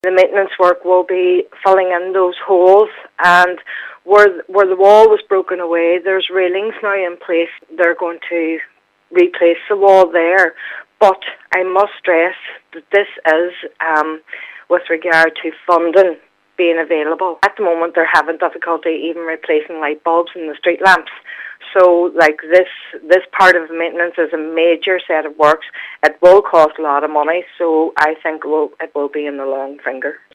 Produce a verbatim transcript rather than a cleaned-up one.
The maintenance work will be filling in those holes, and where where the wall was broken away, there's railings now in place. They're going to replace the wall there. But I must stress that this is um, with regard to funding being available. At the moment, they're having difficulty even replacing light bulbs in the street lamps. So, like this, this part of maintenance is a major set of works. It will cost a lot of money, so I think it will, it will be in the long finger.